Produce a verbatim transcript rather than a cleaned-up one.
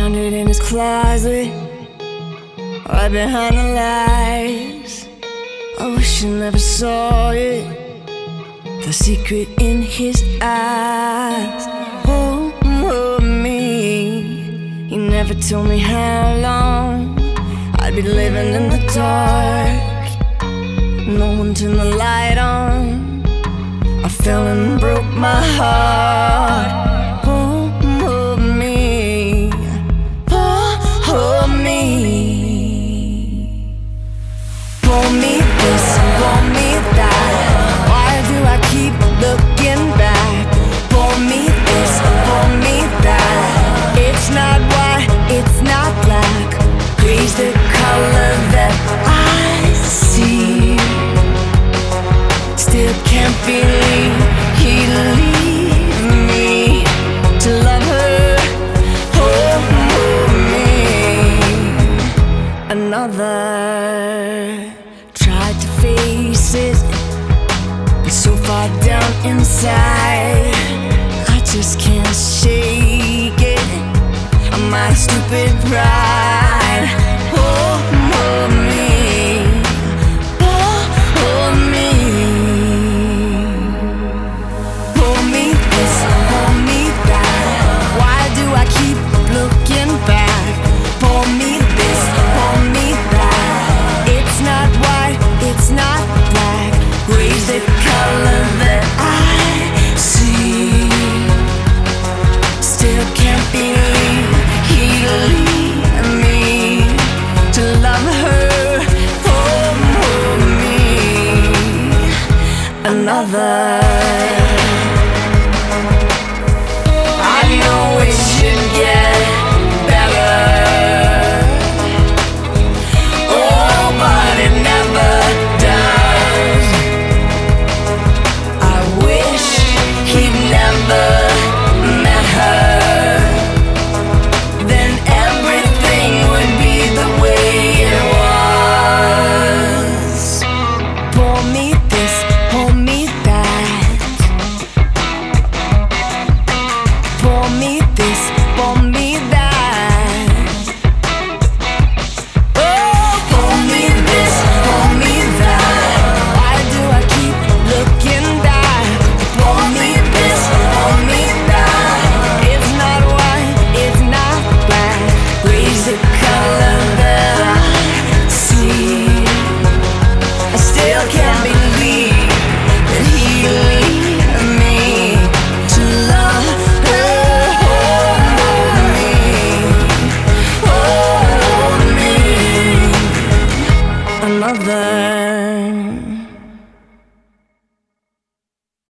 found it in his closet, right behind the lights. I wish I never saw it, the secret in his eyes. Oh, oh me, he never told me how long I'd be living in the dark. No one turned the light on, I fell and broke my heart. Oh, oh me, oh, oh me. Pour me this, pour me that. Why do I keep looking back? Pour me this, pour me that. It's not white, it's not black. Gray's the color that I see. Still can't believe he'd leave me to love her. Oh, oh me. Another tried to face it, but so far down inside I just can't shake it. I'm out of stupid pride. Oh, oh me, oh, oh me. Pour me this, pour me that. Why do I keep looking back? Pour me this, pour me that. It's not white, it's not black. Gray's the color that I see. Still can't believe he'd leave me to love her. Oh, oh me. Another. I know it should get better, oh, but it never does. I wish he'd never met her, then everything would be the way it was. Pour me this, pour me that. Pour me this, pour me that. Oh, pour me this, pour me that. Why do I keep looking back? Pour me this, pour me that. It's not white, it's not black. Gray's the color that I see. I still can't believe that he'd leave me to love her. Oh, me, oh, me. Another.